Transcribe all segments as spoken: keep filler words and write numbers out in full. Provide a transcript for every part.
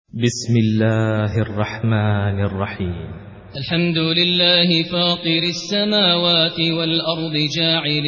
بسم الله الرحمن الرحيم. الحمد لله فاطر السماوات والأرض جاعل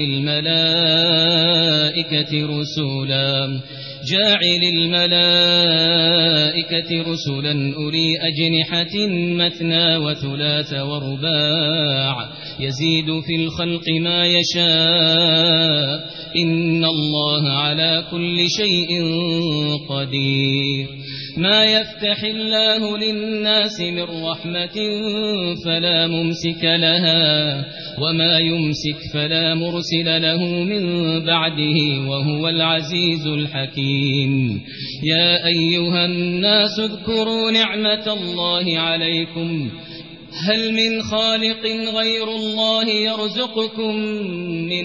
الملائكة رسلا جاعل الملائكة رسلا أولي أجنحة مثنى وثلاث ورباع يزيد في الخلق ما يشاء إن الله على كل شيء قدير. ما يفتح الله للناس من رحمة فلا ممسك لها وما يمسك فلا مرسل له من بعده وهو العزيز الحكيم. يا أيها الناس اذكروا نعمة الله عليكم هل من خالق غير الله يرزقكم من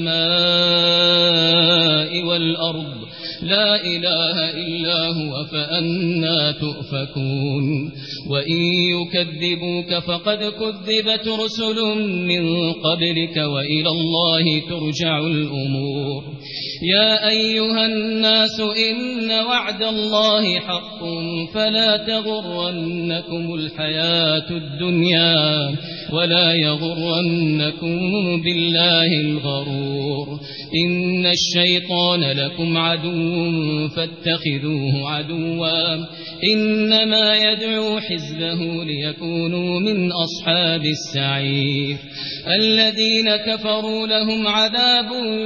السماء والأرض لا إله إلا هو فأنى تؤفكون. وإن يكذبوك فقد كذبت رسل من قبلك وإلى الله ترجع الأمور. يا أيها الناس إن وعد الله حق فلا تغرنكم الحياة الدنيا ولا يغرنكم بالله الغرور. إن الشيطان لكم عدو فاتخذوه عدوا إنما يدعو حزبه ليكونوا من أصحاب السعير. الذين كفروا لهم عذاب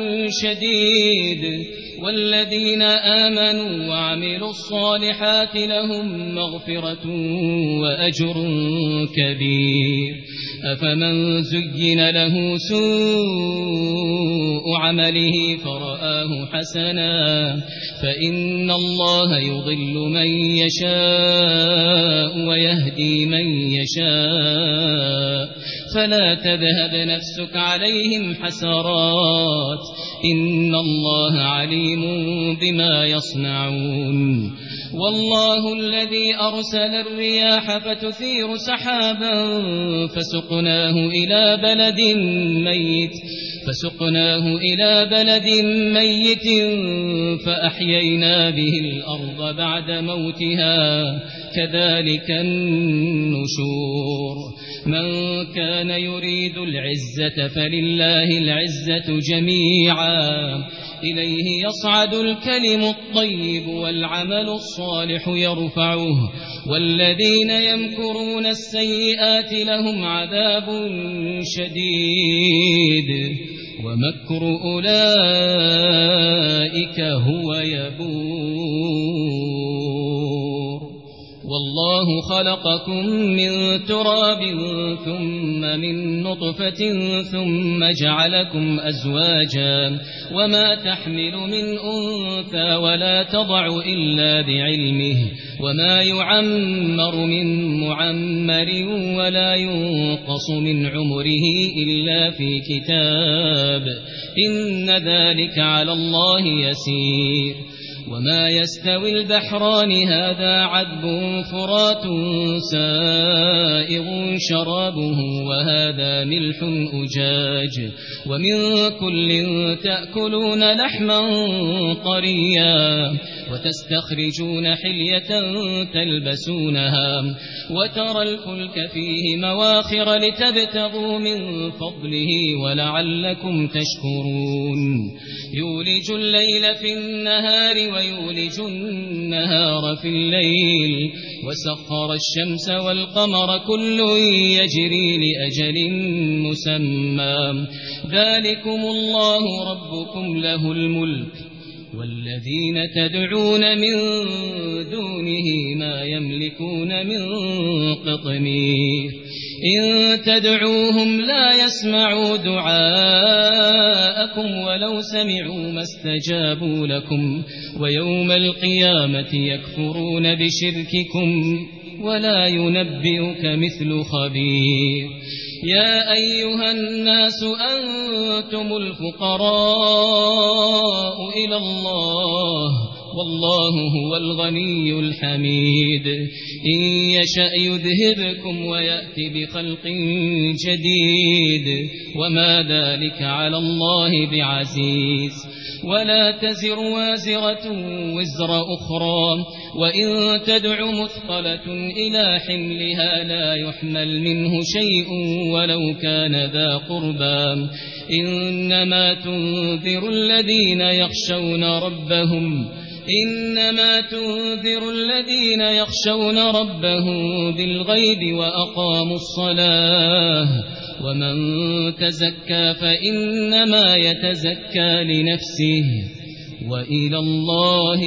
شديد والذين آمنوا وعملوا الصالحات لهم مغفرة وأجر كبير. أفمن زين له سوء عمله فرآه حسنا فإن الله يضل من يشاء ويهدي من يشاء فلا تذهب نفسك عليهم حسرات إن الله عليم بما يصنعون. والله الذي أرسل الرياح فتثير سحابا فسقناه إلى بلد ميت فسقناه إلى بلد ميت فأحيينا به الأرض بعد موتها كذلك النشور. من كان يريد العزة فلله العزة جميعا إليه يصعد الكلم الطيب والعمل الصالح يرفعه والذين يمكرون السيئات لهم عذاب شديد ومكر أولئك هو يبور. والله خلقكم من تراب ثم من نطفة ثم جعلكم أزواجا وما تحمل من أنثى ولا تضع إلا بعلمه وما يعمر من معمر ولا ينقص من عمره إلا في كتاب إن ذلك على الله يسير. وما يستوي البحران هذا عذب فرات سائغ شرابه وهذا ملح أجاج ومن كل تأكلون لحما طريا وتستخرجون حلية تلبسونها وترى الفلك فيه مواخر لتبتغوا من فضله ولعلكم تشكرون. يولج الليل في النهار ويولج النهار في الليل وسخر الشمس والقمر كل يجري لأجل مسمى ذلكم الله ربكم له الملك والذين تدعون من دونه ما يملكون من قطمير. إن تدعوهم لا يسمعوا دعاءكم ولو سمعوا ما استجابوا لكم ويوم القيامة يكفرون بشرككم ولا ينبئك مثل خبير. يا أيها الناس أنتم الفقراء إلى الله والله هو الغني الحميد. إن يشأ يذهبكم ويأتي بخلق جديد وما ذلك على الله بعزيز. ولا تزر وازرة وزر أخرى وإن تدع مثقلة إلى حملها لا يحمل منه شيء ولو كان ذا قربى إنما تنذر الذين يخشون ربهم إنما تنذر الذين يخشون ربهم بالغيب وأقاموا الصلاة ومن تزكى فإنما يتزكى لنفسه وإلى الله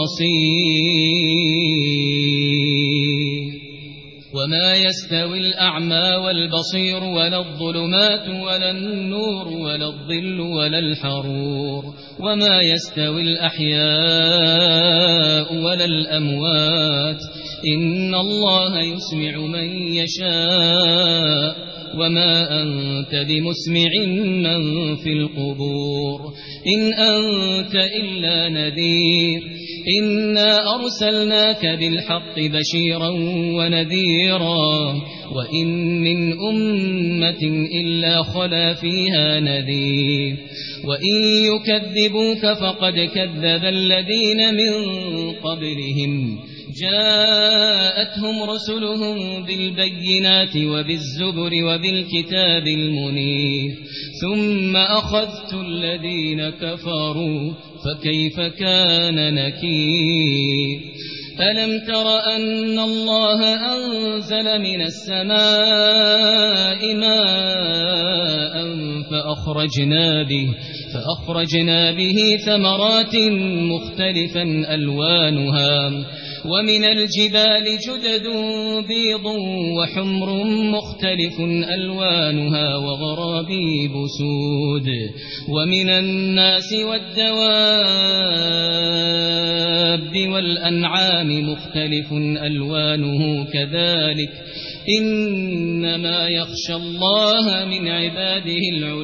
المصير وما يستوي الأعمى والبصير ولا الظلمات ولا النور ولا الظل ولا الحرور وما يستوي الأحياء ولا الأموات إن الله يسمع من يشاء وما أنت بمسمع من في القبور إن أنت إلا نذير إنا أرسلناك بالحق بشيرا ونذيرا وإن من أمة إلا خلا فيها نذير وإن يكذبوك فقد كذب الذين من قبلهم جاءتهم رسلهم بالبينات وبالزبر وبالكتاب المنير ثم أخذت الذين كفروا فكيف كان نكير ألم تر أن الله أنزل من السماء ماء فأخرجنا به فأخرجنا به ثمرات مختلفا ألوانها ومن الجبال جدد بيض وحمر مختلف ألوانها وغرابيب سود ومن الناس والدواب والأنعام مختلف ألوانه كذلك إنما يخشى الله من عباده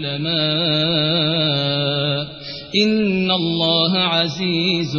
العلماء إن الله عزيز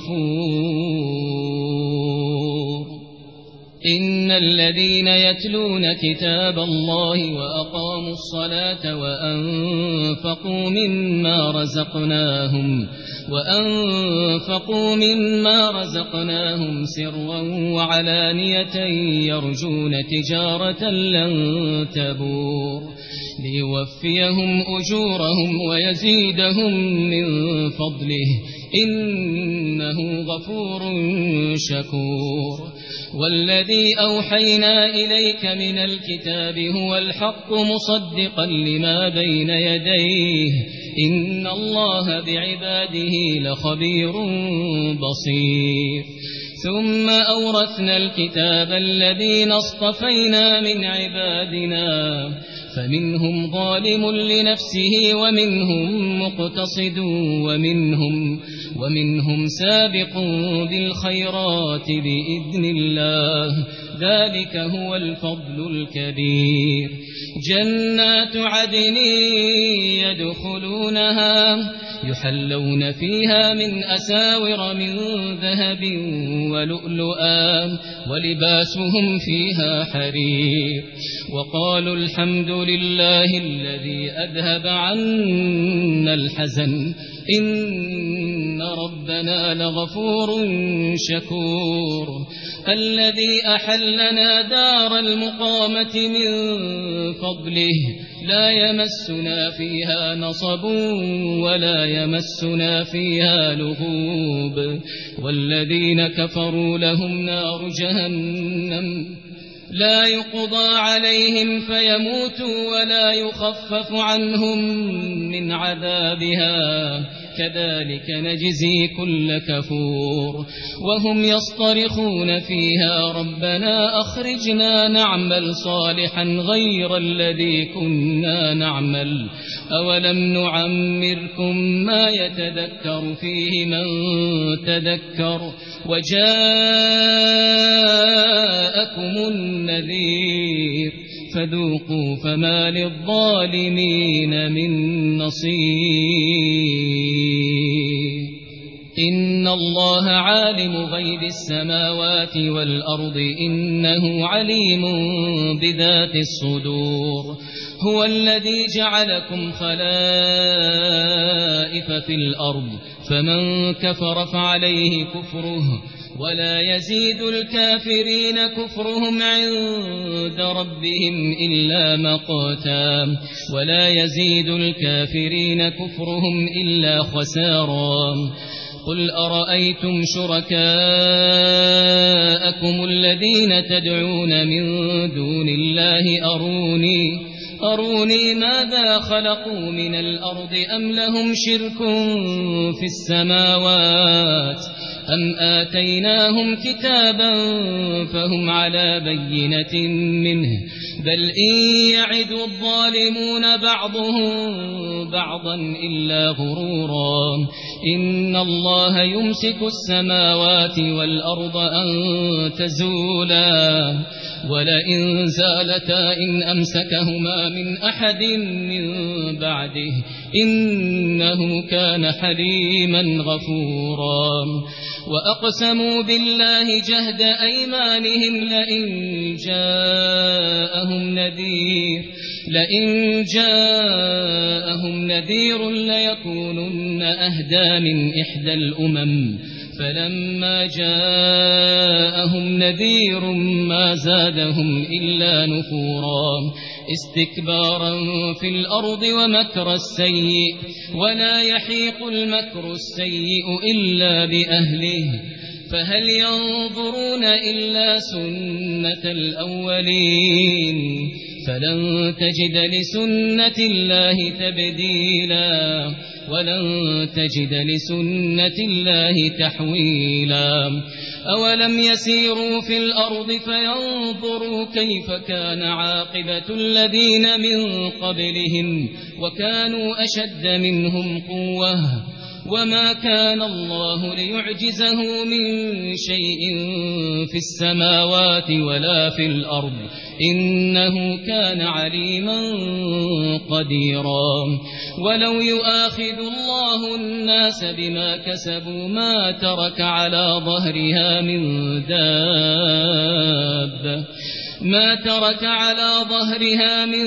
غفور إن الذين يتلون كتاب الله وأقاموا الصلاة وأنفقوا مما رزقناهم وأنفقوا مما رزقناهم سرا وعلانية يرجون تجارة لن تبور ليوفيهم أجورهم ويزيدهم من فضله إنه غفور شكور والذي أوحينا إليك من الكتاب هو الحق مصدقا لما بين يديه إن الله بعباده لخبير بصير ثم أورثنا الكتاب الذين اصطفينا من عبادنا فمنهم ظالم لنفسه ومنهم مقتصد ومنهم ومنهم سابق بالخيرات بإذن الله ذلك هو الفضل الكبير جنات عدن يدخلونها يحلون فيها من أساور من ذهب ولؤلؤا ولباسهم فيها حرير وقالوا الحمد لله الذي أذهب عنا الحزن إن ربنا لغفور شكور الذي أحلنا دار المقامة من فضله لا يمسنا فيها نصب ولا يمسنا فيها لغوب والذين كفروا لهم نار جهنم لا يقضى عليهم فيموتوا ولا يخفف عنهم من عذابها كذلك نجزي كل كفور وهم يصطرخون فيها ربنا أخرجنا نعمل صالحا غير الذي كنا نعمل أولم نعمركم ما يتذكر فيه من تذكر وجاءكم النذير فذوقوا فما للظالمين من نصير إن الله عالم غيب السماوات والأرض إنه عليم بذات الصدور هو الذي جعلكم خلائف في الأرض فمن كفر فعليه كفره ولا يزيد الكافرين كفرهم عند ربهم إلا مقتا ولا يزيد الكافرين كفرهم إلا خسارا قل أرأيتم شركاءكم الذين تدعون من دون الله أروني أروني ماذا خلقوا من الأرض أم لهم شرك في السماوات أم آتيناهم كتابا فهم على بينة منه بل إن يعد الظالمون بعضهم بعضا إلا غرورا إن الله يمسك السماوات والأرض أن تزولا ولئن زالتا إن أمسكهما من أحد من بعده إنه كان حليما غفورا وأقسموا بالله جهد أيمانهم لئن جاءهم نذير لئن جاءهم نذير ليكونن أهدى من إحدى الأمم فلما جاءهم نذير ما زادهم إلا نفورا استكبارا في الأرض ومكر السيء ولا يحيق المكر السيء إلا بأهله فهل ينظرون إلا سنة الأولين فلن تجد لسنة الله تبديلا ولن تجد لسنة الله تحويلا أولم يسيروا في الأرض فينظروا كيف كان عاقبة الذين من قبلهم وكانوا أشد منهم قوة وما كان الله ليعجزه من شيء في السماوات ولا في الأرض إنه كان عليما قديرا ولو يؤاخذ الله الناس بما كسبوا ما ترك على ظهرها من دابة ما ترك على ظهرها من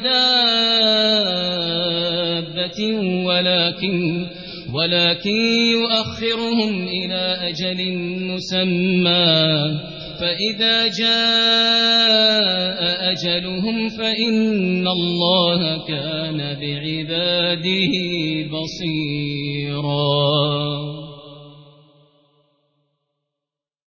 دابة ولكن ولكن يؤخرهم إلى أجل مسمى فإذا جاء أجلهم فإن الله كان بعباده بصيرا.